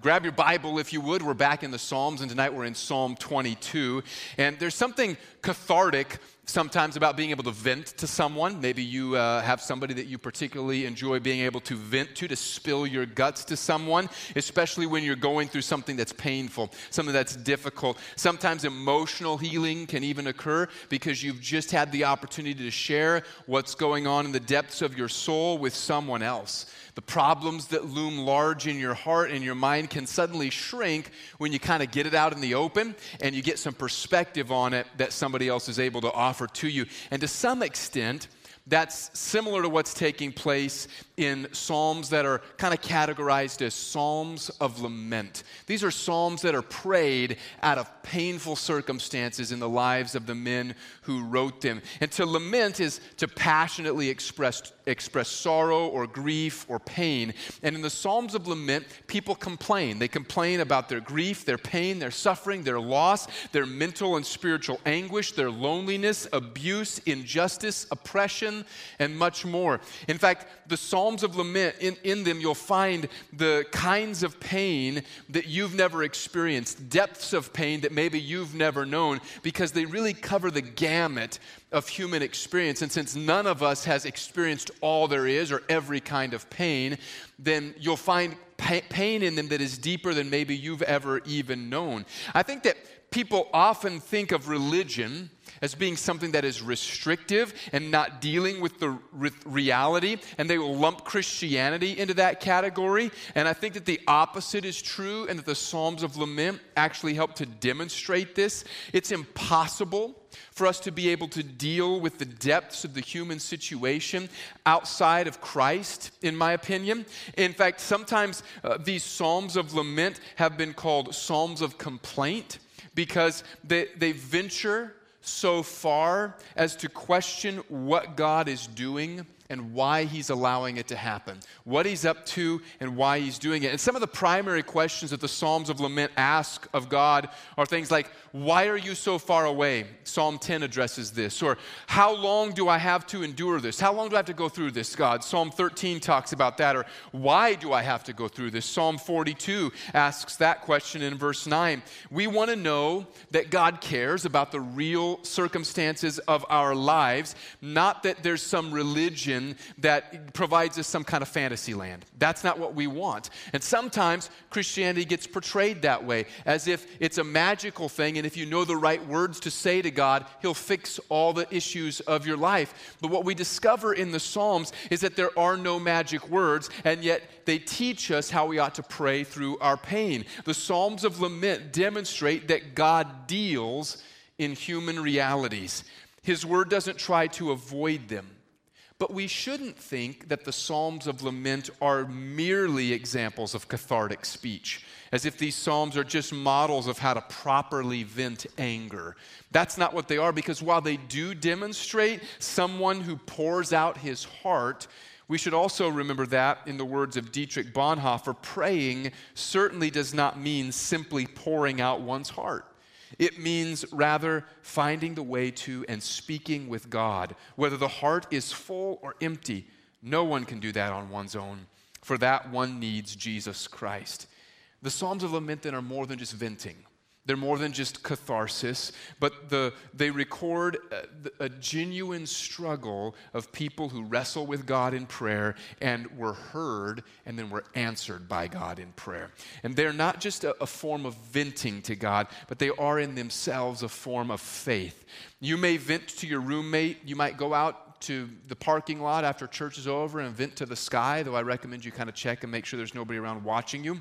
grab your Bible if you would. We're back in the Psalms, and tonight we're in Psalm 22. And there's something cathartic sometimes about being able to vent to someone. Maybe you have somebody that you particularly enjoy being able to vent to spill your guts to someone, especially when you're going through something that's painful, something that's difficult. Sometimes emotional healing can even occur because you've just had the opportunity to share what's going on in the depths of your soul with someone else. The problems that loom large in your heart and your mind can suddenly shrink when you kind of get it out in the open and you get some perspective on it that somebody else is able to offer to you. And to some extent, that's similar to what's taking place in psalms that are kind of categorized as psalms of lament. These are psalms that are prayed out of painful circumstances in the lives of the men who wrote them. And to lament is to passionately express sorrow or grief or pain. And in the psalms of lament, people complain. They complain about their grief, their pain, their suffering, their loss, their mental and spiritual anguish, their loneliness, abuse, injustice, oppression, and much more. In fact, the Psalms of Lament, in them you'll find the kinds of pain that you've never experienced, depths of pain that maybe you've never known, because they really cover the gamut of human experience. And since none of us has experienced all there is or every kind of pain, then you'll find pain in them that is deeper than maybe you've ever even known. I think that people often think of religion as being something that is restrictive and not dealing with the reality, and they will lump Christianity into that category. And I think that the opposite is true, and that the Psalms of Lament actually help to demonstrate this. It's impossible for us to be able to deal with the depths of the human situation outside of Christ, in my opinion. In fact, sometimes these Psalms of Lament have been called Psalms of Complaint because they venture so far as to question what God is doing and why he's allowing it to happen, what he's up to and why he's doing it. And some of the primary questions that the Psalms of Lament ask of God are things like, why are you so far away? Psalm 10 addresses this. Or, how long do I have to endure this? How long do I have to go through this, God? Psalm 13 talks about that. Or, why do I have to go through this? Psalm 42 asks that question in verse 9. We want to know that God cares about the real circumstances of our lives, not that there's some religion that provides us some kind of fantasy land. That's not what we want. And sometimes Christianity gets portrayed that way, as if it's a magical thing, and if you know the right words to say to God, he'll fix all the issues of your life. But what we discover in the Psalms is that there are no magic words, and yet they teach us how we ought to pray through our pain. The Psalms of Lament demonstrate that God deals in human realities. His word doesn't try to avoid them. But we shouldn't think that the Psalms of Lament are merely examples of cathartic speech, as if these psalms are just models of how to properly vent anger. That's not what they are, because while they do demonstrate someone who pours out his heart, we should also remember that, in the words of Dietrich Bonhoeffer, praying certainly does not mean simply pouring out one's heart. It means rather finding the way to and speaking with God. Whether the heart is full or empty, no one can do that on one's own. For that, one needs Jesus Christ. The Psalms of Lament then are more than just venting. They're more than just catharsis, but they record a genuine struggle of people who wrestle with God in prayer and were heard and then were answered by God in prayer. And they're not just a form of venting to God, but they are in themselves a form of faith. You may vent to your roommate. You might go out to the parking lot after church is over and vent to the sky, though I recommend you kind of check and make sure there's nobody around watching you,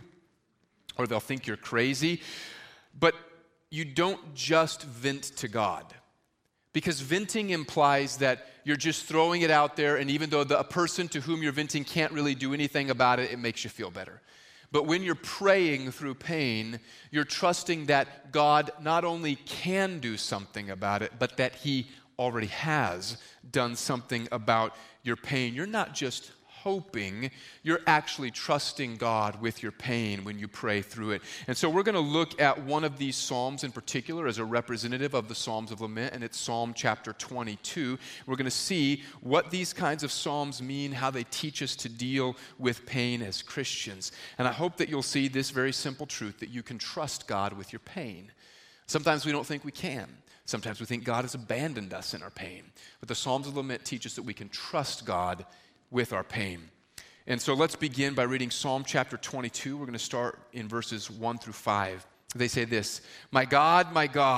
or they'll think you're crazy. But you don't just vent to God, because venting implies that you're just throwing it out there, and even though a person to whom you're venting can't really do anything about it, it makes you feel better. But when you're praying through pain, you're trusting that God not only can do something about it, but that he already has done something about your pain. You're not just hoping, you're actually trusting God with your pain when you pray through it. And so we're going to look at one of these Psalms in particular as a representative of the Psalms of Lament, and it's Psalm chapter 22. We're going to see what these kinds of Psalms mean, how they teach us to deal with pain as Christians. And I hope that you'll see this very simple truth, that you can trust God with your pain. Sometimes we don't think we can. Sometimes we think God has abandoned us in our pain. But the Psalms of Lament teach us that we can trust God with our pain. And so let's begin by reading Psalm chapter 22. We're going to start in verses 1 through 5. They say this, my God,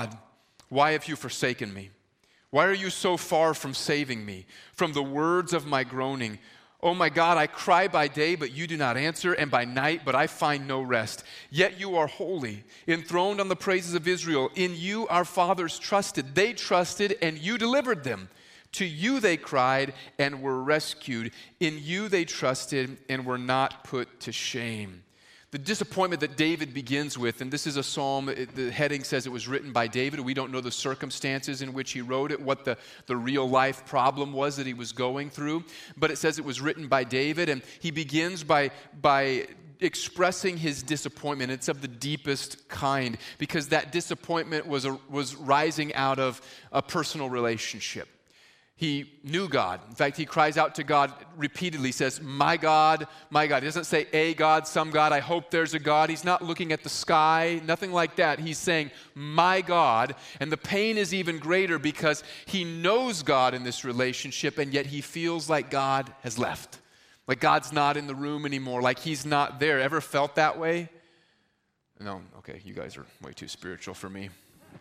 why have you forsaken me? Why are you so far from saving me, from the words of my groaning? Oh my God, I cry by day, but you do not answer, and by night, but I find no rest. Yet you are holy, enthroned on the praises of Israel. In you our fathers trusted. They trusted, and you delivered them. To you they cried and were rescued. In you they trusted and were not put to shame. The disappointment that David begins with, and this is a psalm, the heading says it was written by David. We don't know the circumstances in which he wrote it, what the real life problem was that he was going through, but it says it was written by David, and he begins by expressing his disappointment. It's of the deepest kind, because that disappointment was rising out of a personal relationship. He knew God. In fact, he cries out to God repeatedly, says, my God, my God. He doesn't say a God, some God, I hope there's a God. He's not looking at the sky, nothing like that. He's saying, my God. And the pain is even greater because he knows God in this relationship, and yet he feels like God has left. Like God's not in the room anymore, like he's not there. Ever felt that way? No, okay, you guys are way too spiritual for me.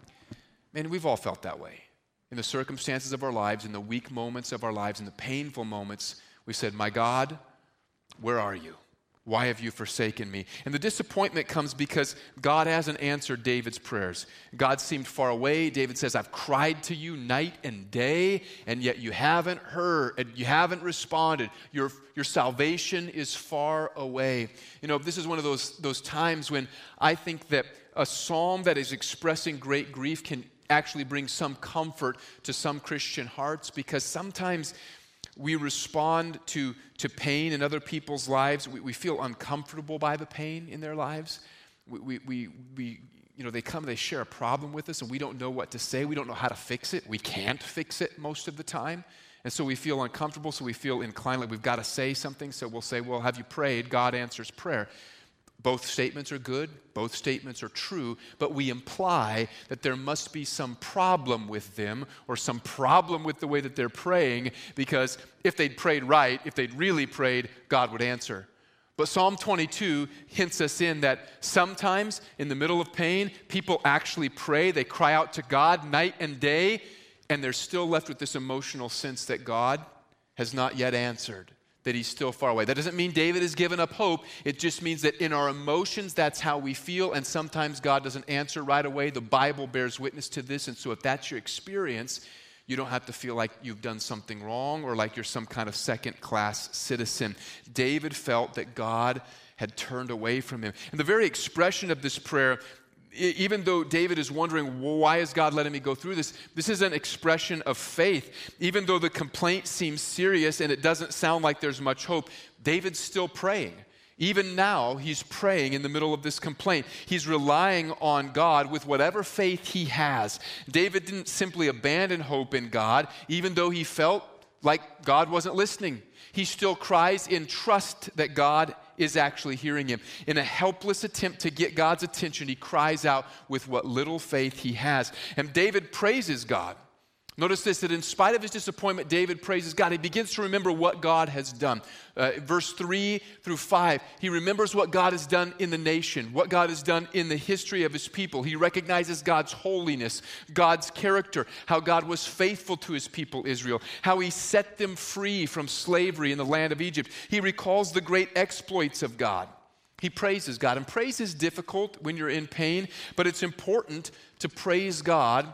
Man, we've all felt that way. In the circumstances of our lives, in the weak moments of our lives, in the painful moments, we said, my God, where are you? Why have you forsaken me? And the disappointment comes because God hasn't answered David's prayers. God seemed far away. David says, I've cried to you night and day, and yet you haven't heard, and you haven't responded. Your salvation is far away. You know, this is one of those times when I think that a psalm that is expressing great grief can actually bring some comfort to some Christian hearts, because sometimes we respond to pain in other people's lives. We feel uncomfortable by the pain in their lives. They come, they share a problem with us, and we don't know what to say. We don't know how to fix it. We can't fix it most of the time. And so we feel uncomfortable, so we feel inclined like we've got to say something. So we'll say, well, have you prayed? God answers prayer. Both statements are good, both statements are true, but we imply that there must be some problem with them or some problem with the way that they're praying, because if they'd prayed right, if they'd really prayed, God would answer. But Psalm 22 hints us in that sometimes in the middle of pain, people actually pray, they cry out to God night and day, and they're still left with this emotional sense that God has not yet answered, that he's still far away. That doesn't mean David has given up hope. It just means that in our emotions, that's how we feel, and sometimes God doesn't answer right away. The Bible bears witness to this, and so if that's your experience, you don't have to feel like you've done something wrong or like you're some kind of second-class citizen. David felt that God had turned away from him. And the very expression of this prayer, even though David is wondering, well, why is God letting me go through this? This is an expression of faith. Even though the complaint seems serious and it doesn't sound like there's much hope, David's still praying. Even now, he's praying in the middle of this complaint. He's relying on God with whatever faith he has. David didn't simply abandon hope in God, even though he felt like God wasn't listening. He still cries in trust that God is actually hearing him. In a helpless attempt to get God's attention, he cries out with what little faith he has. And David praises God. Notice this, that in spite of his disappointment, David praises God. He begins to remember what God has done. Verse 3 through 5, he remembers what God has done in the nation, what God has done in the history of his people. He recognizes God's holiness, God's character, how God was faithful to his people Israel, how he set them free from slavery in the land of Egypt. He recalls the great exploits of God. He praises God. And praise is difficult when you're in pain, but it's important to praise God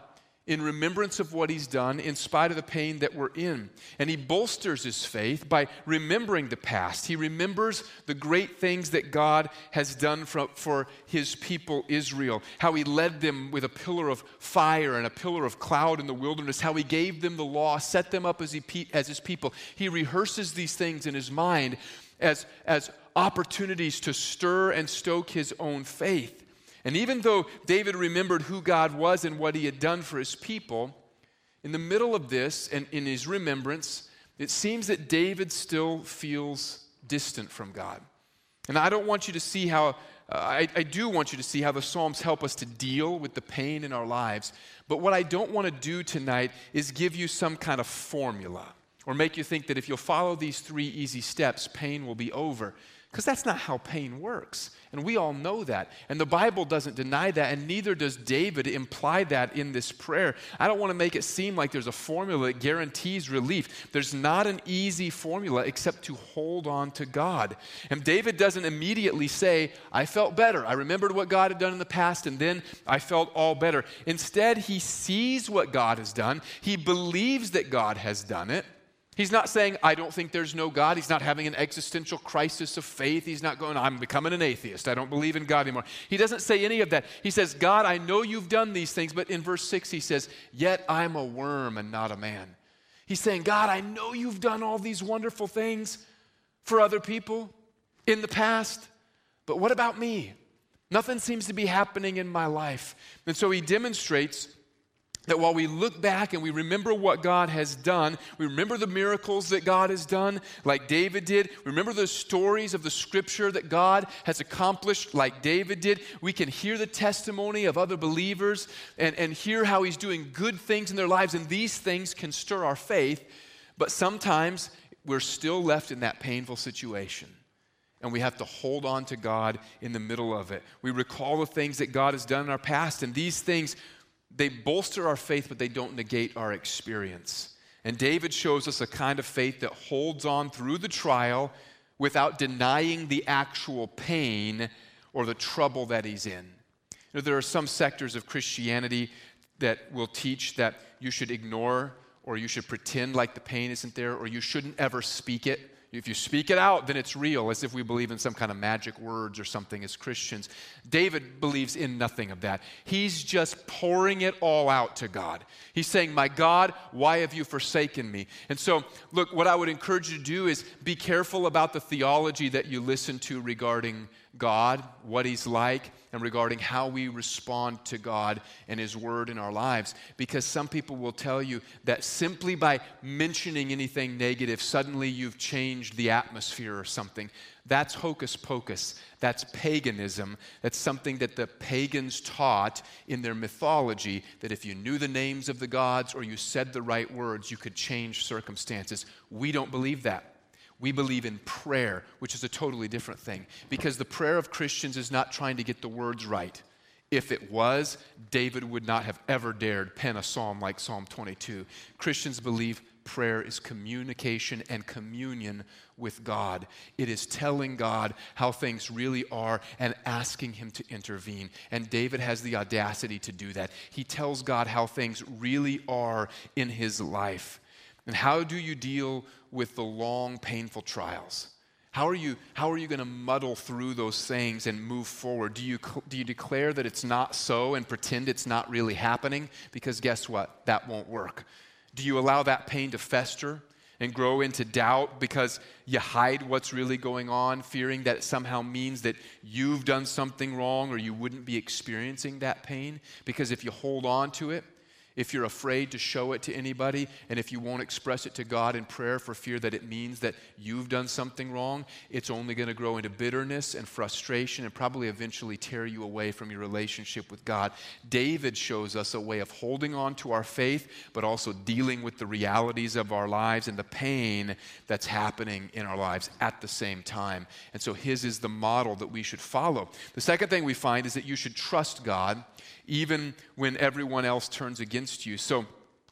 in remembrance of what he's done in spite of the pain that we're in. And he bolsters his faith by remembering the past. He remembers the great things that God has done for his people Israel, how he led them with a pillar of fire and a pillar of cloud in the wilderness, how he gave them the law, set them up as his people. He rehearses these things in his mind as opportunities to stir and stoke his own faith. And even though David remembered who God was and what he had done for his people, in the middle of this and in his remembrance, it seems that David still feels distant from God. And I don't want you to see how, I do want you to see how the Psalms help us to deal with the pain in our lives. But what I don't want to do tonight is give you some kind of formula or make you think that if you'll follow these 3 easy steps, pain will be over. Because that's not how pain works. And we all know that. And the Bible doesn't deny that, and neither does David imply that in this prayer. I don't want to make it seem like there's a formula that guarantees relief. There's not an easy formula except to hold on to God. And David doesn't immediately say, I felt better. I remembered what God had done in the past, and then I felt all better. Instead, he sees what God has done. He believes that God has done it. He's not saying, I don't think there's no God. He's not having an existential crisis of faith. He's not going, I'm becoming an atheist. I don't believe in God anymore. He doesn't say any of that. He says, God, I know you've done these things. But in verse 6, he says, yet I'm a worm and not a man. He's saying, God, I know you've done all these wonderful things for other people in the past. But what about me? Nothing seems to be happening in my life. And so he demonstrates that while we look back and we remember what God has done, we remember the miracles that God has done, like David did. Remember the stories of the Scripture that God has accomplished, like David did. We can hear the testimony of other believers and hear how he's doing good things in their lives, and these things can stir our faith. But sometimes we're still left in that painful situation, and we have to hold on to God in the middle of it. We recall the things that God has done in our past, and these things, they bolster our faith, but they don't negate our experience. And David shows us a kind of faith that holds on through the trial without denying the actual pain or the trouble that he's in. You know, there are some sectors of Christianity that will teach that you should ignore or you should pretend like the pain isn't there, or you shouldn't ever speak it. If you speak it out, then it's real, as if we believe in some kind of magic words or something as Christians. David believes in nothing of that. He's just pouring it all out to God. He's saying, my God, why have you forsaken me? And so, look, what I would encourage you to do is be careful about the theology that you listen to regarding God, what he's like, and regarding how we respond to God and his word in our lives. Because some people will tell you that simply by mentioning anything negative, suddenly you've changed the atmosphere or something. That's hocus pocus. That's paganism. That's something that the pagans taught in their mythology, that if you knew the names of the gods or you said the right words, you could change circumstances. We don't believe that. We believe in prayer, which is a totally different thing, because the prayer of Christians is not trying to get the words right. If it was, David would not have ever dared pen a psalm like Psalm 22. Christians believe prayer is communication and communion with God. It is telling God how things really are and asking him to intervene. And David has the audacity to do that. He tells God how things really are in his life. And how do you deal with the long, painful trials? How are you going to muddle through those things and move forward? Do you declare that it's not so and pretend it's not really happening? Because guess what? That won't work. Do you allow that pain to fester and grow into doubt because you hide what's really going on, fearing that it somehow means that you've done something wrong or you wouldn't be experiencing that pain? Because if you hold on to it, if you're afraid to show it to anybody, and if you won't express it to God in prayer for fear that it means that you've done something wrong, it's only going to grow into bitterness and frustration and probably eventually tear you away from your relationship with God. David shows us a way of holding on to our faith, but also dealing with the realities of our lives and the pain that's happening in our lives at the same time. And so his is the model that we should follow. The second thing we find is that you should trust God even when everyone else turns against you. So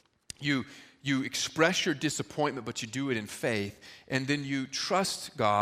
you express your disappointment, but you do it in faith, and then you trust God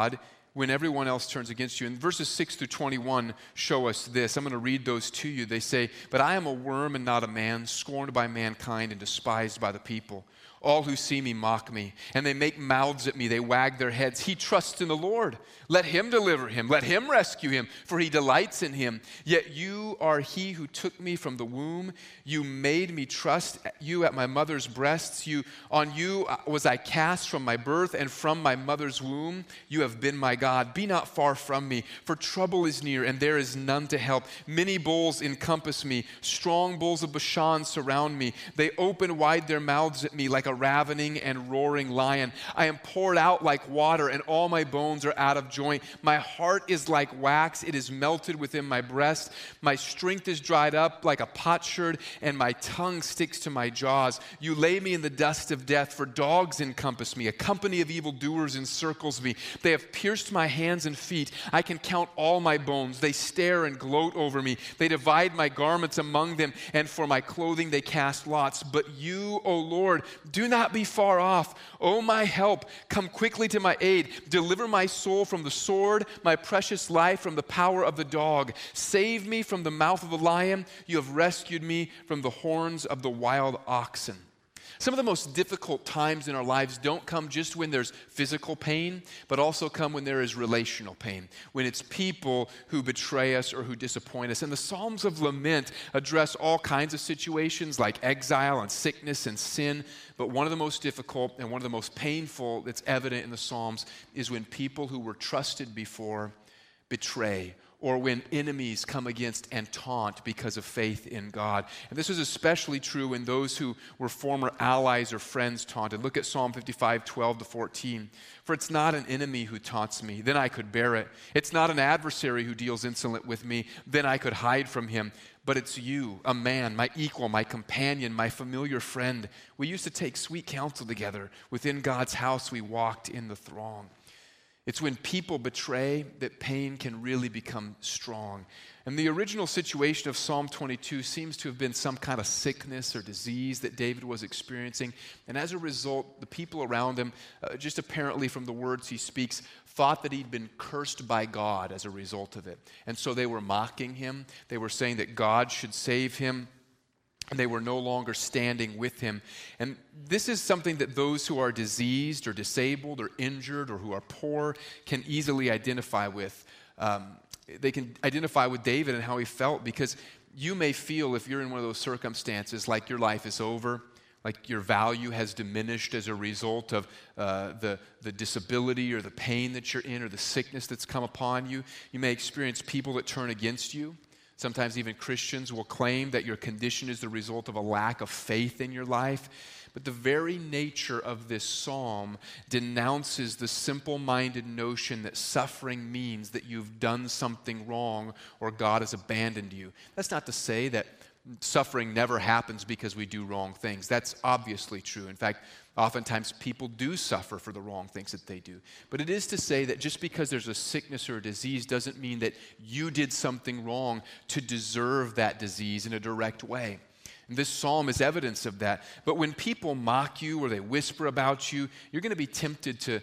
when everyone else turns against you. And verses 6 through 21 show us this. I'm going to read those to you. They say, "But I am a worm and not a man, scorned by mankind and despised by the people. All who see me mock me, and they make mouths at me. They wag their heads. He trusts in the Lord. Let him deliver him. Let him rescue him, for he delights in him. Yet you are he who took me from the womb. You made me trust you at my mother's breasts. On you was I cast from my birth, and from my mother's womb you have been my God. Be not far from me, for trouble is near, and there is none to help. Many bulls encompass me. Strong bulls of Bashan surround me. They open wide their mouths at me like a ravening and roaring lion. I am poured out like water, and all my bones are out of joint. My heart is like wax. It is melted within my breast. My strength is dried up like a potsherd, and my tongue sticks to my jaws. You lay me in the dust of death, for dogs encompass me. A company of evildoers encircles me. They have pierced my hands and feet. I can count all my bones. They stare and gloat over me. They divide my garments among them, and for my clothing they cast lots. But you, O Lord, do not be far off. O my help, come quickly to my aid. Deliver my soul from the sword, my precious life from the power of the dog. Save me from the mouth of the lion. You have rescued me from the horns of the wild oxen." Some of the most difficult times in our lives don't come just when there's physical pain, but also come when there is relational pain, when it's people who betray us or who disappoint us. And the Psalms of Lament address all kinds of situations like exile and sickness and sin, but one of the most difficult and one of the most painful that's evident in the Psalms is when people who were trusted before betray, or when enemies come against and taunt because of faith in God. And this is especially true when those who were former allies or friends taunted. Look at Psalm 55, 12 to 14. "For it's not an enemy who taunts me, then I could bear it. It's not an adversary who deals insolent with me, then I could hide from him. But it's you, a man, my equal, my companion, my familiar friend. We used to take sweet counsel together. Within God's house we walked in the throng." It's when people betray that pain can really become strong. And the original situation of Psalm 22 seems to have been some kind of sickness or disease that David was experiencing. And as a result, the people around him, just apparently from the words he speaks, thought that he'd been cursed by God as a result of it. And so they were mocking him. They were saying that God should save him. And they were no longer standing with him. And this is something that those who are diseased or disabled or injured or who are poor can easily identify with. They can identify with David and how he felt, because you may feel, if you're in one of those circumstances, like your life is over, like your value has diminished as a result of the disability or the pain that you're in or the sickness that's come upon you. You may experience people that turn against you. Sometimes even Christians will claim that your condition is the result of a lack of faith in your life. But the very nature of this psalm denounces the simple-minded notion that suffering means that you've done something wrong or God has abandoned you. That's not to say that suffering never happens because we do wrong things. That's obviously true. In fact, oftentimes people do suffer for the wrong things that they do. But it is to say that just because there's a sickness or a disease doesn't mean that you did something wrong to deserve that disease in a direct way. And this psalm is evidence of that. But when people mock you or they whisper about you, you're going to be tempted to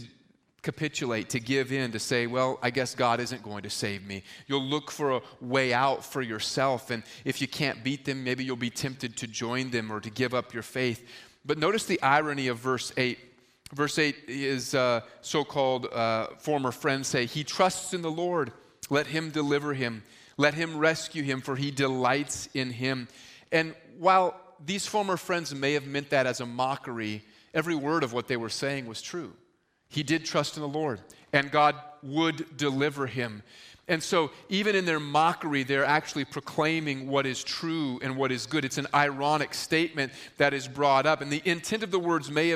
capitulate, to give in, to say, well, I guess God isn't going to save me. You'll look for a way out for yourself, and if you can't beat them, maybe you'll be tempted to join them or to give up your faith. But notice the irony of verse 8. Verse 8 is so-called former friends say, "He trusts in the Lord. Let him deliver him. Let him rescue him, for he delights in him." And while these former friends may have meant that as a mockery, every word of what they were saying was true. He did trust in the Lord, and God would deliver him. And so even in their mockery, they're actually proclaiming what is true and what is good. It's an ironic statement that is brought up. And the intent of the words may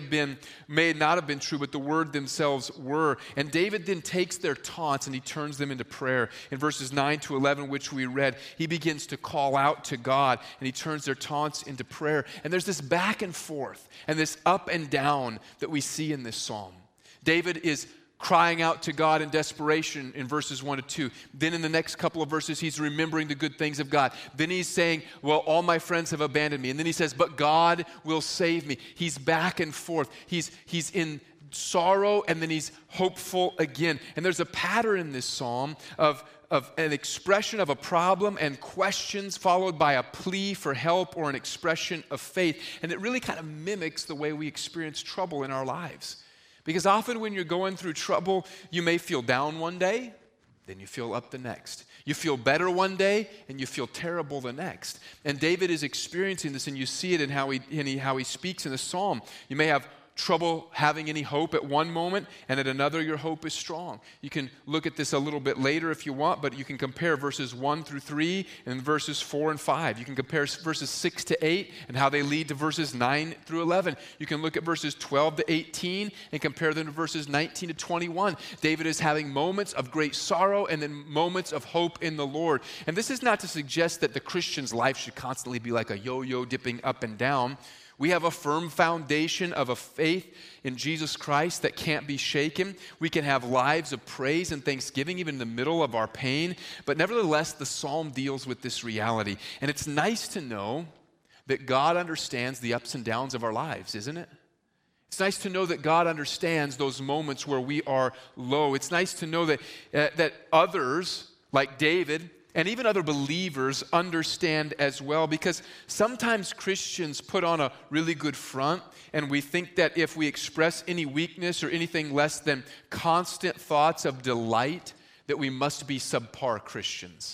not have been true, but the word themselves were. And David then takes their taunts and he turns them into prayer. In verses 9 to 11, which we read, he begins to call out to God, and he turns their taunts into prayer. And there's this back and forth and this up and down that we see in this psalm. David is crying out to God in desperation in verses 1 to 2. Then in the next couple of verses, he's remembering the good things of God. Then he's saying, well, all my friends have abandoned me. And then he says, but God will save me. He's back and forth. He's in sorrow, and then he's hopeful again. And there's a pattern in this psalm of an expression of a problem and questions followed by a plea for help or an expression of faith. And it really kind of mimics the way we experience trouble in our lives. Because often when you're going through trouble, you may feel down one day, then you feel up the next. You feel better one day, and you feel terrible the next. And David is experiencing this, and you see it in how he speaks in the psalm. You may have trouble having any hope at one moment, and at another your hope is strong. You can look at this a little bit later if you want, but you can compare verses 1 through 3 and verses 4 and 5. You can compare verses 6 to 8 and how they lead to verses 9 through 11. You can look at verses 12 to 18 and compare them to verses 19 to 21. David is having moments of great sorrow and then moments of hope in the Lord. And this is not to suggest that the Christian's life should constantly be like a yo-yo dipping up and down. We have a firm foundation of a faith in Jesus Christ that can't be shaken. We can have lives of praise and thanksgiving even in the middle of our pain. But nevertheless, the psalm deals with this reality. And it's nice to know that God understands the ups and downs of our lives, isn't it? It's nice to know that God understands those moments where we are low. It's nice to know that others, like David, and even other believers understand as well, because sometimes Christians put on a really good front, and we think that if we express any weakness or anything less than constant thoughts of delight, that we must be subpar Christians.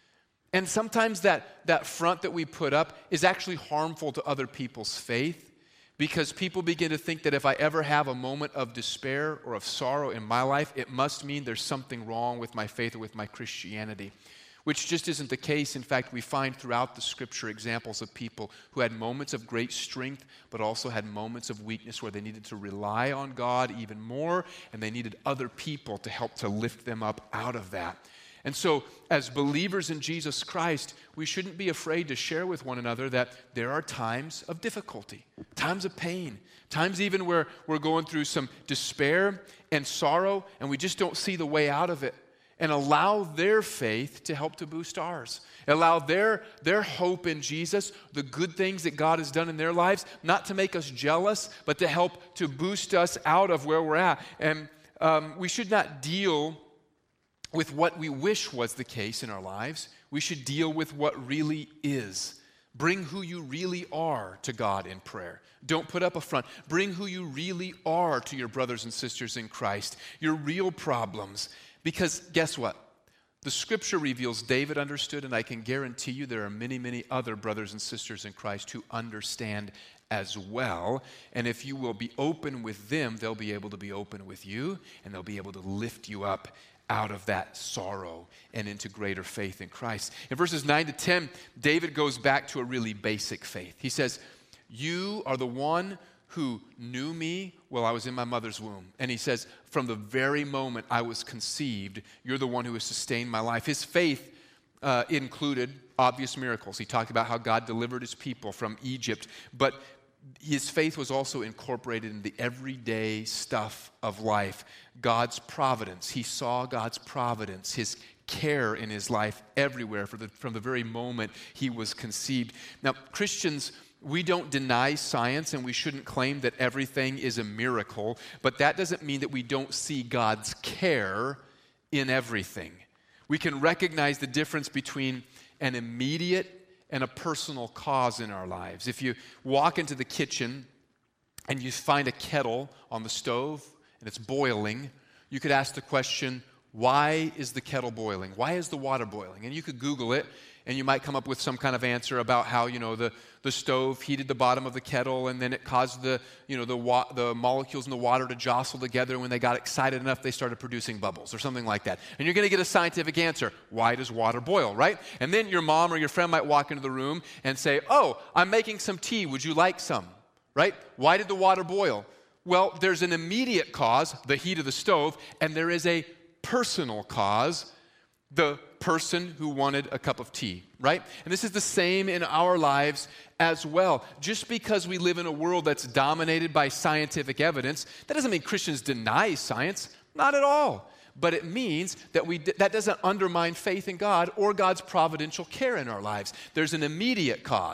And sometimes that front that we put up is actually harmful to other people's faith, because people begin to think that if I ever have a moment of despair or of sorrow in my life, it must mean there's something wrong with my faith or with my Christianity. Which just isn't the case. In fact, we find throughout the Scripture examples of people who had moments of great strength, but also had moments of weakness where they needed to rely on God even more, and they needed other people to help to lift them up out of that. And so, as believers in Jesus Christ, we shouldn't be afraid to share with one another that there are times of difficulty, times of pain, times even where we're going through some despair and sorrow, and we just don't see the way out of it. And allow their faith to help to boost ours. Allow their hope in Jesus, the good things that God has done in their lives, not to make us jealous, but to help to boost us out of where we're at. And we should not deal with what we wish was the case in our lives. We should deal with what really is. Bring who you really are to God in prayer. Don't put up a front. Bring who you really are to your brothers and sisters in Christ, your real problems. Because guess what? The Scripture reveals David understood, and I can guarantee you there are many, many other brothers and sisters in Christ who understand as well. And if you will be open with them, they'll be able to be open with you, and they'll be able to lift you up out of that sorrow and into greater faith in Christ. In verses 9 to 10, David goes back to a really basic faith. He says, "You are the one who knew me while I was in my mother's womb." And he says, from the very moment I was conceived, you're the one who has sustained my life. His faith included obvious miracles. He talked about how God delivered his people from Egypt, but his faith was also incorporated in the everyday stuff of life. God's providence. He saw God's providence, his care in his life everywhere from the very moment he was conceived. Now, Christians, we don't deny science, and we shouldn't claim that everything is a miracle, but that doesn't mean that we don't see God's care in everything. We can recognize the difference between an immediate and a personal cause in our lives. If you walk into the kitchen and you find a kettle on the stove and it's boiling, you could ask the question, why is the kettle boiling? Why is the water boiling? And you could Google it, and you might come up with some kind of answer about how, the stove heated the bottom of the kettle, and then it caused the molecules in the water to jostle together, and when they got excited enough, they started producing bubbles or something like that. And you're going to get a scientific answer. Why does water boil, right? And then your mom or your friend might walk into the room and say, "Oh, I'm making some tea. Would you like some?" Right? Why did the water boil? Well, there's an immediate cause, the heat of the stove, and there is a personal cause, the person who wanted a cup of tea, right? And this is the same in our lives as well. Just because we live in a world that's dominated by scientific evidence, that doesn't mean Christians deny science. Not at all. But it means that that doesn't undermine faith in God or God's providential care in our lives. There's an immediate cause,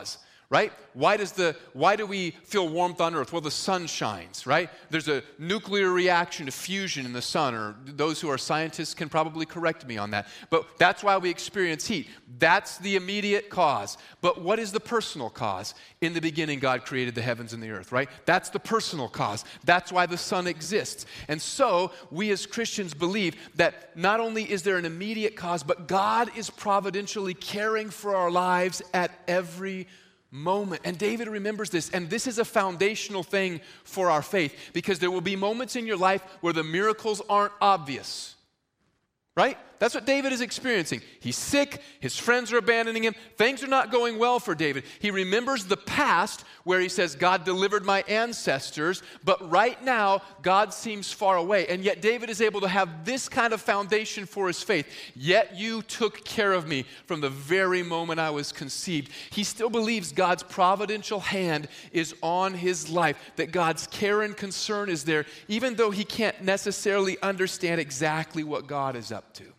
right? Why do we feel warmth on earth? Well, the sun shines, right? There's a nuclear reaction to fusion in the sun, or those who are scientists can probably correct me on that. But that's why we experience heat. That's the immediate cause. But what is the personal cause? In the beginning, God created the heavens and the earth, right? That's the personal cause. That's why the sun exists. And so we as Christians believe that not only is there an immediate cause, but God is providentially caring for our lives at every moment. And David remembers this, and this is a foundational thing for our faith, because there will be moments in your life where the miracles aren't obvious, right? That's what David is experiencing. He's sick, his friends are abandoning him, things are not going well for David. He remembers the past where he says, God delivered my ancestors, but right now, God seems far away. And yet David is able to have this kind of foundation for his faith. Yet you took care of me from the very moment I was conceived. He still believes God's providential hand is on his life, that God's care and concern is there, even though he can't necessarily understand exactly what God is up to.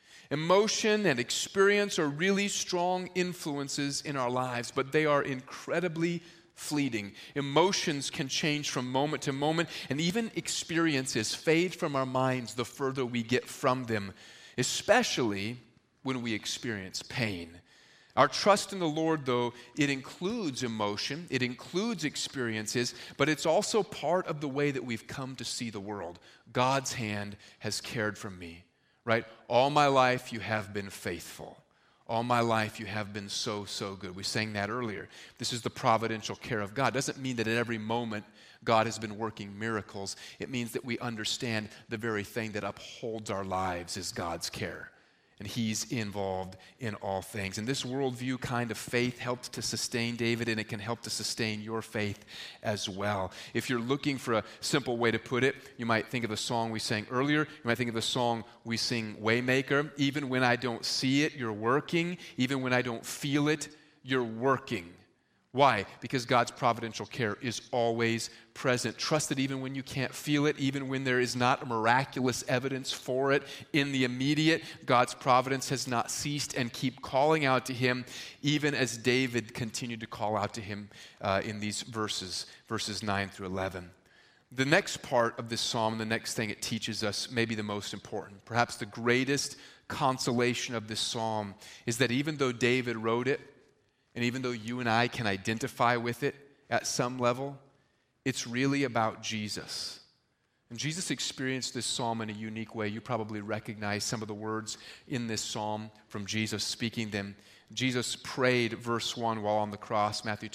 Emotion and experience are really strong influences in our lives, but they are incredibly fleeting. Emotions can change from moment to moment, and even experiences fade from our minds the further we get from them, especially when we experience pain. Our trust in the Lord, though, it includes emotion, it includes experiences, but it's also part of the way that we've come to see the world. God's hand has cared for me. Right? All my life you have been faithful. All my life you have been so, so good. We sang that earlier. This is the providential care of God. It doesn't mean that at every moment God has been working miracles. It means that we understand the very thing that upholds our lives is God's care. And he's involved in all things. And this worldview kind of faith helped to sustain David, and it can help to sustain your faith as well. If you're looking for a simple way to put it, you might think of the song we sang earlier. You might think of the song we sing, Waymaker. Even when I don't see it, you're working. Even when I don't feel it, you're working. Why? Because God's providential care is always present. Trust it even when you can't feel it, even when there is not miraculous evidence for it. In the immediate, God's providence has not ceased, and keep calling out to him, even as David continued to call out to him in these verses 9 through 11. The next part of this psalm, the next thing it teaches us, may be the most important. Perhaps the greatest consolation of this psalm is that even though David wrote it, and even though you and I can identify with it at some level, it's really about Jesus. And Jesus experienced this psalm in a unique way. You probably recognize some of the words in this psalm from Jesus speaking them. Jesus prayed, verse 1, while on the cross, Matthew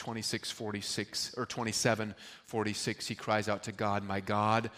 26:46 or 27:46. He cries out to God, my God,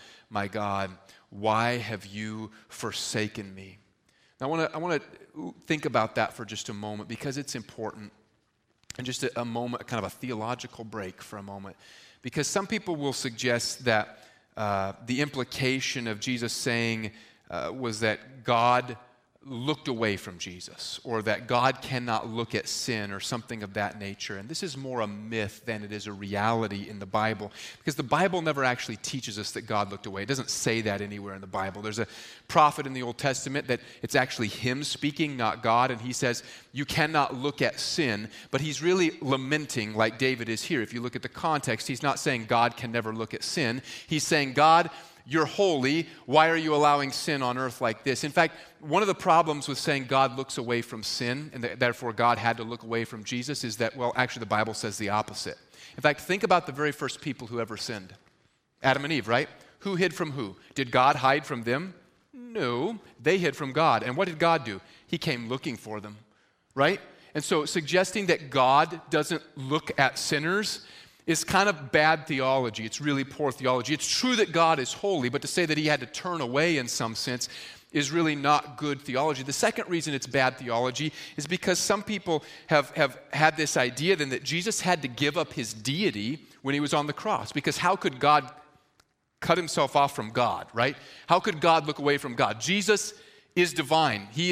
why have you forsaken me?" Now, I want to think about that for just a moment, because it's important. And just a moment, kind of a theological break for a moment. Because some people will suggest that the implication of Jesus saying was that God looked away from Jesus, or that God cannot look at sin, or something of that nature. And this is more a myth than it is a reality in the Bible, because the Bible never actually teaches us that God looked away. It doesn't say that anywhere in the Bible. There's a prophet in the Old Testament that it's actually him speaking, not God, and he says, you cannot look at sin, but he's really lamenting like David is here. If you look at the context, he's not saying God can never look at sin. He's saying, God, you're holy. Why are you allowing sin on earth like this? In fact, one of the problems with saying God looks away from sin, and therefore God had to look away from Jesus, is that, well, actually the Bible says the opposite. In fact, think about the very first people who ever sinned. Adam and Eve, right? Who hid from who? Did God hide from them? No, they hid from God. And what did God do? He came looking for them, right? And so suggesting that God doesn't look at sinners is kind of bad theology. It's really poor theology. It's true that God is holy, but to say that he had to turn away in some sense is really not good theology. The second reason it's bad theology is because some people have had this idea then that Jesus had to give up his deity when he was on the cross, because how could God cut himself off from God, right? How could God look away from God? Jesus is divine. He is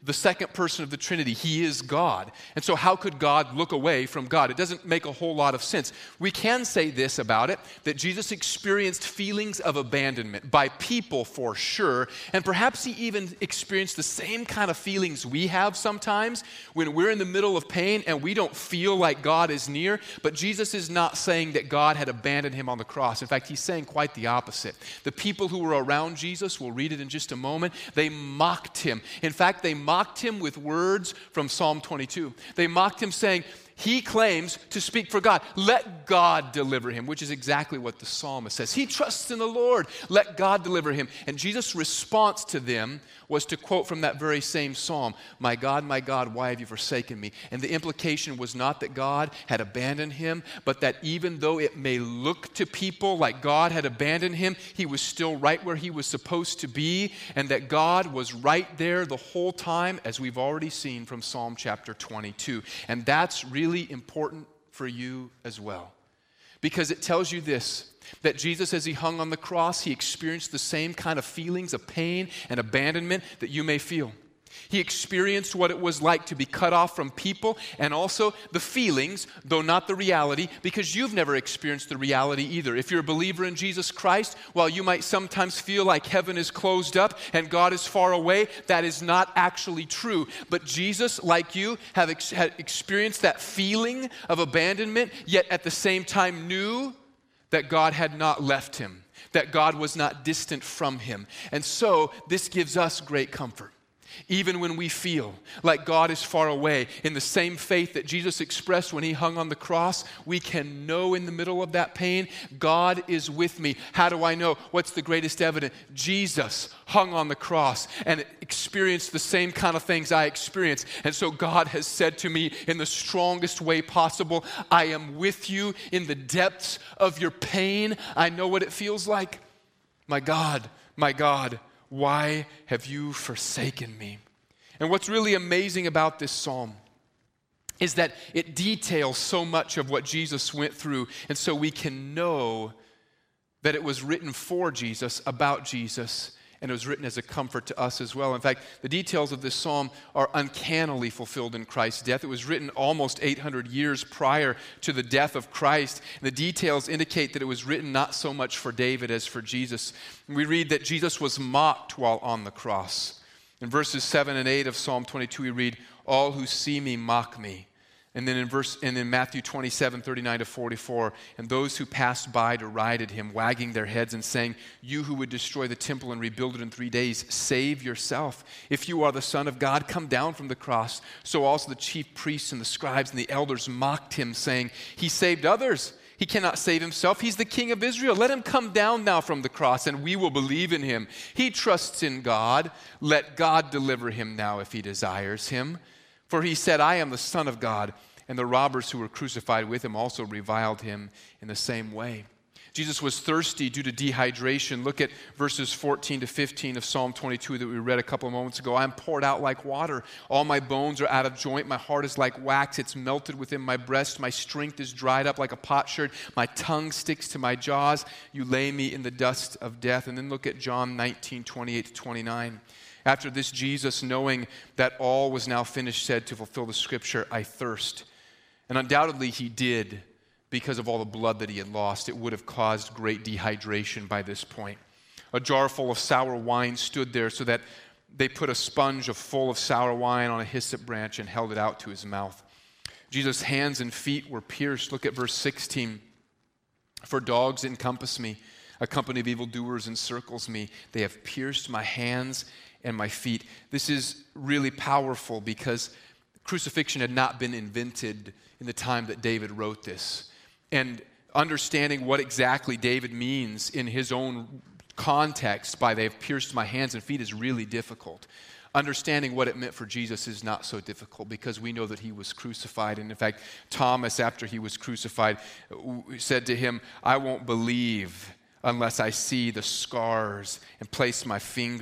the second person of the Trinity. He is God. And so how could God look away from God? It doesn't make a whole lot of sense. We can say this about it, that Jesus experienced feelings of abandonment by people for sure, and perhaps he even experienced the same kind of feelings we have sometimes when we're in the middle of pain and we don't feel like God is near. But Jesus is not saying that God had abandoned him on the cross. In fact, he's saying quite the opposite. The people who were around Jesus, we'll read it in just a moment, they mocked him. In fact, they mocked him with words from Psalm 22. They mocked him saying, he claims to speak for God. Let God deliver him, which is exactly what the psalmist says. He trusts in the Lord. Let God deliver him. And Jesus' response to them was to quote from that very same psalm, my God, why have you forsaken me? And the implication was not that God had abandoned him, but that even though it may look to people like God had abandoned him, he was still right where he was supposed to be, and that God was right there the whole time, as we've already seen from Psalm chapter 22. And that's really important for you as well, because it tells you this, that Jesus, as he hung on the cross, he experienced the same kind of feelings of pain and abandonment that you may feel. He experienced what it was like to be cut off from people, and also the feelings, though not the reality, because you've never experienced the reality either. If you're a believer in Jesus Christ, while you might sometimes feel like heaven is closed up and God is far away, that is not actually true. But Jesus, like you, had experienced that feeling of abandonment, yet at the same time knew that God had not left him, that God was not distant from him. And so this gives us great comfort. Even when we feel like God is far away, in the same faith that Jesus expressed when he hung on the cross, we can know in the middle of that pain, God is with me. How do I know? What's the greatest evidence? Jesus hung on the cross and experienced the same kind of things I experienced. And so God has said to me in the strongest way possible, I am with you in the depths of your pain. I know what it feels like. My God, why have you forsaken me? And what's really amazing about this psalm is that it details so much of what Jesus went through, and so we can know that it was written for Jesus, about Jesus, and it was written as a comfort to us as well. In fact, the details of this psalm are uncannily fulfilled in Christ's death. It was written almost 800 years prior to the death of Christ. And the details indicate that it was written not so much for David as for Jesus. We read that Jesus was mocked while on the cross. In verses 7 and 8 of Psalm 22, we read, all who see me mock me. And then in Matthew 27, 39 to 44, and those who passed by derided him, wagging their heads and saying, you who would destroy the temple and rebuild it in 3 days, save yourself. If you are the Son of God, come down from the cross. So also the chief priests and the scribes and the elders mocked him, saying, he saved others. He cannot save himself. He's the King of Israel. Let him come down now from the cross, and we will believe in him. He trusts in God. Let God deliver him now if he desires him. For he said, I am the Son of God. And the robbers who were crucified with him also reviled him in the same way. Jesus was thirsty due to dehydration. Look at verses 14 to 15 of Psalm 22 that we read a couple of moments ago. I am poured out like water. All my bones are out of joint. My heart is like wax. It's melted within my breast. My strength is dried up like a potsherd. My tongue sticks to my jaws. You lay me in the dust of death. And then look at John 19, 28 to 29. After this, Jesus, knowing that all was now finished, said to fulfill the scripture, I thirst. And undoubtedly he did, because of all the blood that he had lost. It would have caused great dehydration by this point. A jar full of sour wine stood there, so that they put a sponge full of sour wine on a hyssop branch and held it out to his mouth. Jesus' hands and feet were pierced. Look at verse 16. For dogs encompass me. A company of evildoers encircles me. They have pierced my hands and my feet. This is really powerful because crucifixion had not been invented in the time that David wrote this. And understanding what exactly David means in his own context by they have pierced my hands and feet is really difficult. Understanding what it meant for Jesus is not so difficult because we know that he was crucified. And in fact, Thomas, after he was crucified, said to him, I won't believe unless I see the scars and place my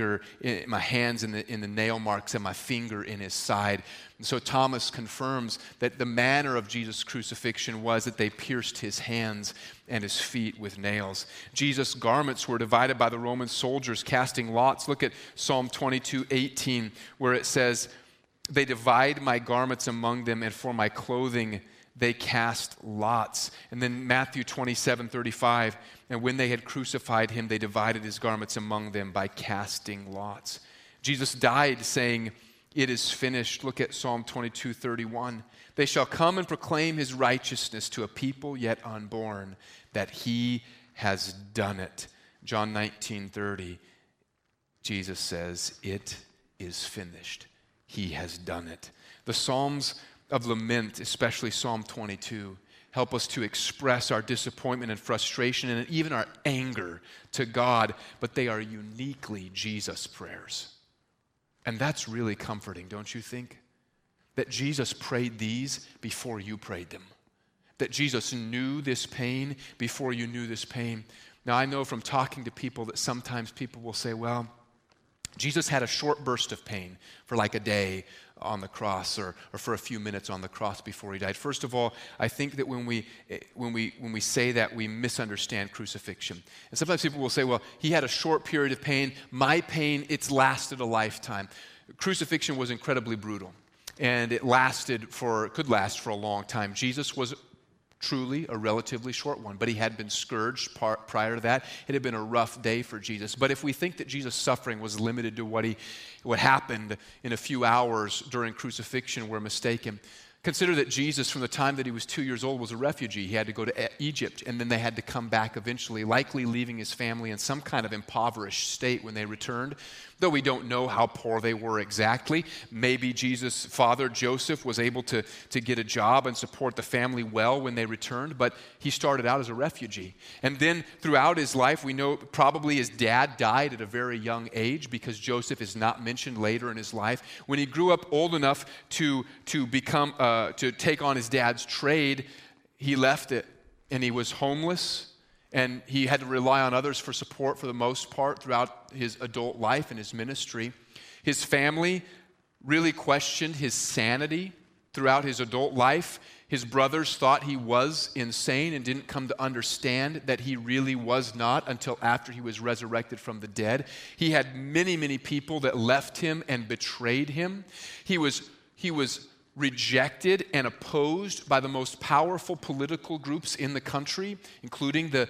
hands in the nail marks and my finger in his side. And so Thomas confirms that the manner of Jesus' crucifixion was that they pierced his hands and his feet with nails. Jesus' garments were divided by the Roman soldiers casting lots. Look at Psalm 22:18, where it says, They divide my garments among them, and for my clothing they cast lots. And then Matthew 27:35, and when they had crucified him, they divided his garments among them by casting lots. Jesus died saying, it is finished. Look at Psalm 22:31. They shall come and proclaim his righteousness to a people yet unborn, that he has done it. John 19:30, Jesus says, it is finished. He has done it. The Psalms of lament, especially Psalm 22, help us to express our disappointment and frustration and even our anger to God, but they are uniquely Jesus prayers. And that's really comforting, don't you think? That Jesus prayed these before you prayed them. That Jesus knew this pain before you knew this pain. Now, I know from talking to people that sometimes people will say, well, Jesus had a short burst of pain for like a day on the cross or for a few minutes on the cross before he died. First of all, I think that when we say that, we misunderstand crucifixion. And sometimes people will say, well, he had a short period of pain. My pain, it's lasted a lifetime. Crucifixion was incredibly brutal, and it could last for a long time. Jesus was truly a relatively short one, but he had been scourged prior to that. It had been a rough day for Jesus. But if we think that Jesus' suffering was limited to what happened in a few hours during crucifixion, we're mistaken. Consider that Jesus, from the time that he was 2 years old, was a refugee. He had to go to Egypt, and then they had to come back eventually, likely leaving his family in some kind of impoverished state when they returned. Though we don't know how poor they were exactly. Maybe Jesus' father, Joseph, was able to get a job and support the family well when they returned, but he started out as a refugee. And then throughout his life, we know probably his dad died at a very young age because Joseph is not mentioned later in his life. When he grew up old enough to take on his dad's trade, he left it, and he was homeless. And he had to rely on others for support for the most part throughout his adult life and his ministry. His family really questioned his sanity throughout his adult life. His brothers thought he was insane and didn't come to understand that he really was not until after he was resurrected from the dead. He had many, many people that left him and betrayed him. He was rejected and opposed by the most powerful political groups in the country, including the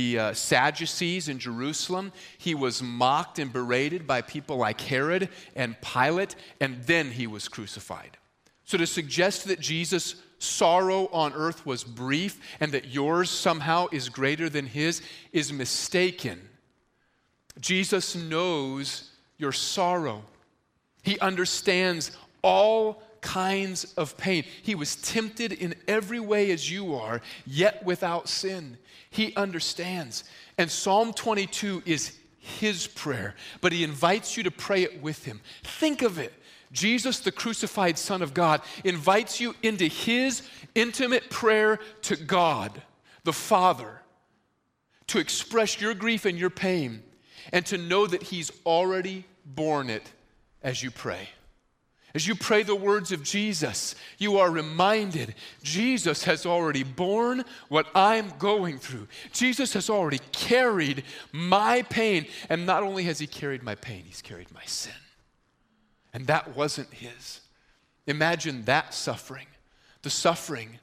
Sadducees in Jerusalem. He was mocked and berated by people like Herod and Pilate, and then he was crucified. So to suggest that Jesus' sorrow on earth was brief and that yours somehow is greater than his is mistaken. Jesus knows your sorrow. He understands all kinds of pain. He was tempted in every way as you are, yet without sin. He understands. And Psalm 22 is his prayer, but he invites you to pray it with him. Think of it. Jesus, the crucified Son of God, invites you into his intimate prayer to God, the Father, to express your grief and your pain, and to know that he's already borne it as you pray. As you pray the words of Jesus, you are reminded Jesus has already borne what I'm going through. Jesus has already carried my pain. And not only has he carried my pain, he's carried my sin. And that wasn't his. Imagine that suffering, the suffering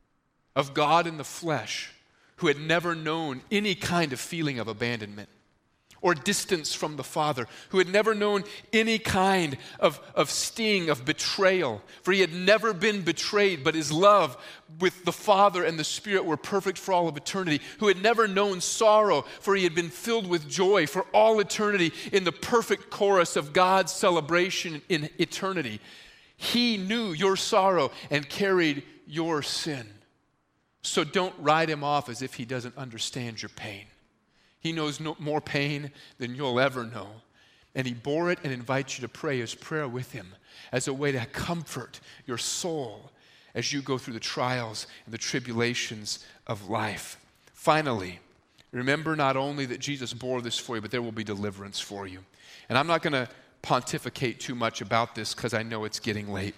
of God in the flesh, who had never known any kind of feeling of abandonment or distance from the Father, who had never known any kind of sting, of betrayal. For he had never been betrayed, but his love with the Father and the Spirit were perfect for all of eternity. Who had never known sorrow, for he had been filled with joy for all eternity in the perfect chorus of God's celebration in eternity. He knew your sorrow and carried your sin. So don't write him off as if he doesn't understand your pain. He knows no more pain than you'll ever know. And he bore it and invites you to pray his prayer with him as a way to comfort your soul as you go through the trials and the tribulations of life. Finally, remember not only that Jesus bore this for you, but there will be deliverance for you. And I'm not going to pontificate too much about this because I know it's getting late.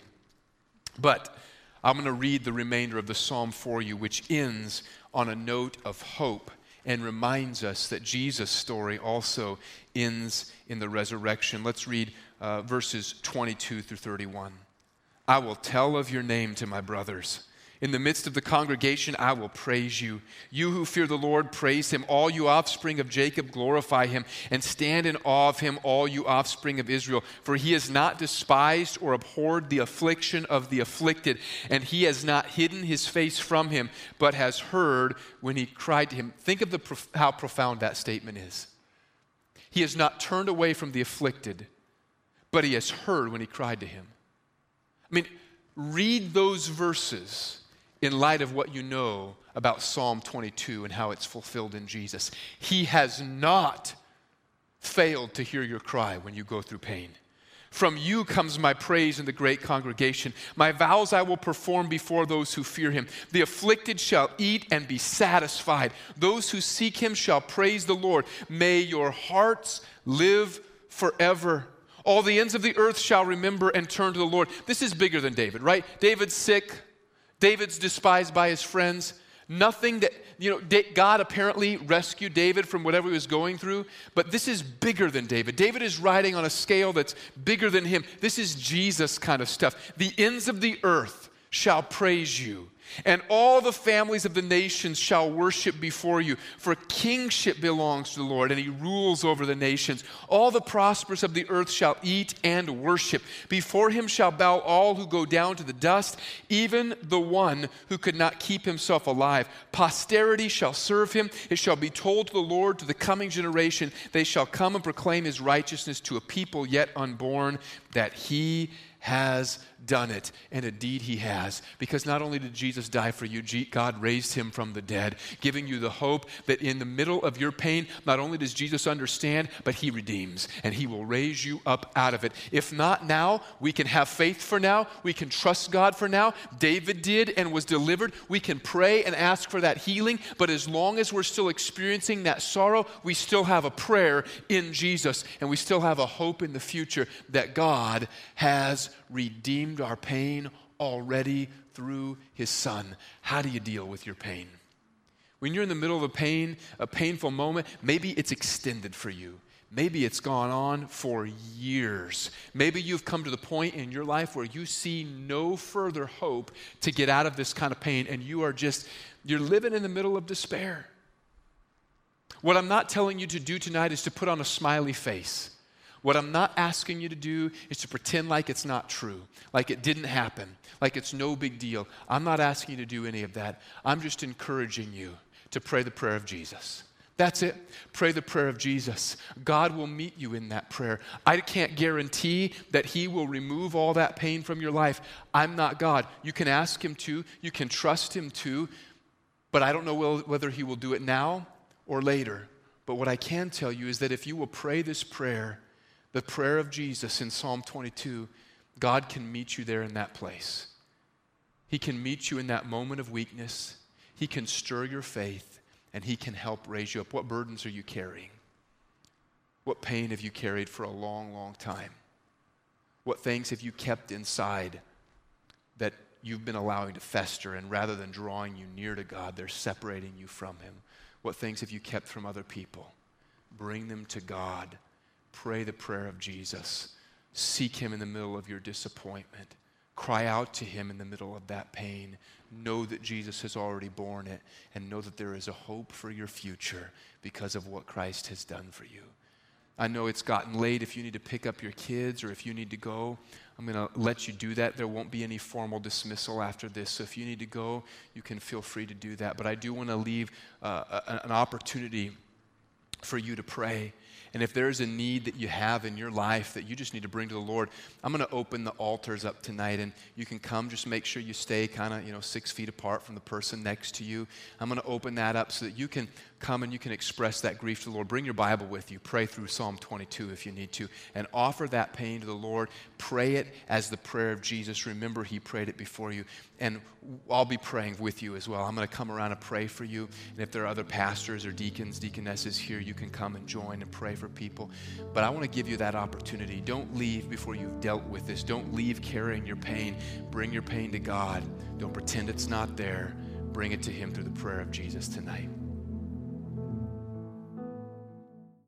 But I'm going to read the remainder of the psalm for you, which ends on a note of hope and reminds us that Jesus' story also ends in the resurrection. Let's read verses 22 through 31. I will tell of your name to my brothers. In the midst of the congregation, I will praise you. You who fear the Lord, praise him. All you offspring of Jacob, glorify him. And stand in awe of him, all you offspring of Israel. For he has not despised or abhorred the affliction of the afflicted. And he has not hidden his face from him, but has heard when he cried to him. Think of how profound that statement is. He has not turned away from the afflicted, but he has heard when he cried to him. I mean, read those verses in light of what you know about Psalm 22 and how it's fulfilled in Jesus. He has not failed to hear your cry when you go through pain. From you comes my praise in the great congregation. My vows I will perform before those who fear him. The afflicted shall eat and be satisfied. Those who seek him shall praise the Lord. May your hearts live forever. All the ends of the earth shall remember and turn to the Lord. This is bigger than David, right? David's sick. David's despised by his friends. Nothing that, God apparently rescued David from whatever he was going through, but this is bigger than David. David is riding on a scale that's bigger than him. This is Jesus kind of stuff. The ends of the earth shall praise you, and all the families of the nations shall worship before you. For kingship belongs to the Lord, and he rules over the nations. All the prosperous of the earth shall eat and worship. Before him shall bow all who go down to the dust, even the one who could not keep himself alive. Posterity shall serve him. It shall be told to the Lord, to the coming generation. They shall come and proclaim his righteousness to a people yet unborn, that he has done it. And indeed he has. Because not only did Jesus die for you, God raised him from the dead, giving you the hope that in the middle of your pain, not only does Jesus understand, but he redeems, and he will raise you up out of it. If not now, we can have faith for now. We can trust God for now. David did and was delivered. We can pray and ask for that healing, but as long as we're still experiencing that sorrow, we still have a prayer in Jesus, and we still have a hope in the future that God has redeemed our pain already through his Son. How do you deal with your pain? When you're in the middle of a painful moment, maybe it's extended for you. Maybe it's gone on for years. Maybe you've come to the point in your life where you see no further hope to get out of this kind of pain, and you're living in the middle of despair. What I'm not telling you to do tonight is to put on a smiley face. What I'm not asking you to do is to pretend like it's not true, like it didn't happen, like it's no big deal. I'm not asking you to do any of that. I'm just encouraging you to pray the prayer of Jesus. That's it. Pray the prayer of Jesus. God will meet you in that prayer. I can't guarantee that he will remove all that pain from your life. I'm not God. You can ask him to. You can trust him to. But I don't know whether he will do it now or later. But what I can tell you is that if you will pray this prayer, the prayer of Jesus in Psalm 22, God can meet you there in that place. He can meet you in that moment of weakness. He can stir your faith, and he can help raise you up. What burdens are you carrying? What pain have you carried for a long, long time? What things have you kept inside that you've been allowing to fester, and rather than drawing you near to God, they're separating you from him? What things have you kept from other people? Bring them to God. Pray the prayer of Jesus. Seek him in the middle of your disappointment. Cry out to him in the middle of that pain. Know that Jesus has already borne it, and know that there is a hope for your future because of what Christ has done for you. I know it's gotten late. If you need to pick up your kids or if you need to go, I'm going to let you do that. There won't be any formal dismissal after this. So if you need to go, you can feel free to do that. But I do want to leave an opportunity for you to pray. And if there's a need that you have in your life that you just need to bring to the Lord, I'm going to open the altars up tonight, and you can come. Just make sure you stay kind of 6 feet apart from the person next to you. I'm going to open that up so that you can come and you can express that grief to the Lord. Bring your Bible with you. Pray through Psalm 22 if you need to, and offer that pain to the Lord. Pray it as the prayer of Jesus. Remember, he prayed it before you, and I'll be praying with you as well. I'm going to come around and pray for you, and if there are other pastors or deacons, deaconesses here, you can come and join and pray for people. But I want to give you that opportunity. Don't leave before you've dealt with this. Don't leave carrying your pain. Bring your pain to God. Don't pretend it's not there. Bring it to him through the prayer of Jesus tonight.